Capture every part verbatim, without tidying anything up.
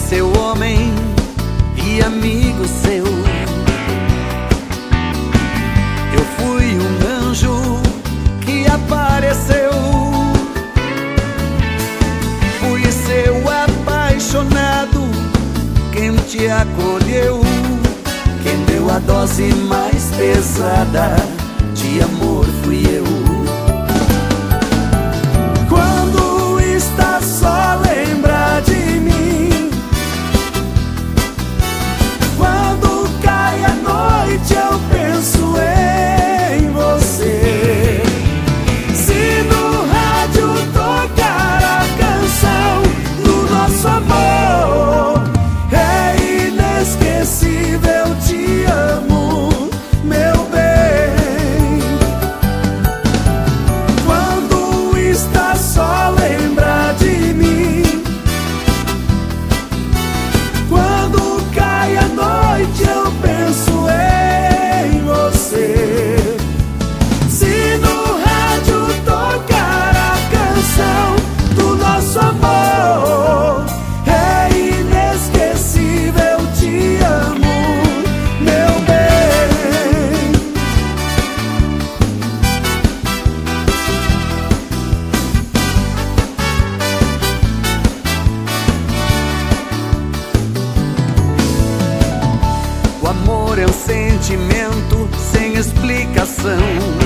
seu homem e amigo seu. Eu fui um anjo que apareceu. Fui seu apaixonado, quem te acolheu, quem deu a dose mais pesada de amor fui eu. Quando está só, lembra de mim. Quando cai a noite, eu penso em você. Se no rádio tocar a canção do nosso amor, é inesquecível, te amo, meu bem. Quando está só, lembra de mim. Quando cai a noite, eu penso em você. Se no rádio tocar a canção do nosso amor, é inesquecível, te amo, meu bem. O amor é um sentimento sem explicação.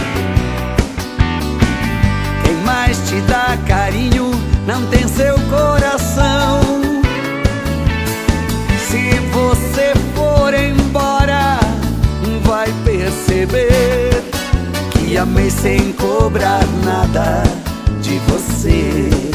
Quem mais te dá carinho não tem seu coração. Se você for embora, vai perceber que amei sem cobrar nada de você.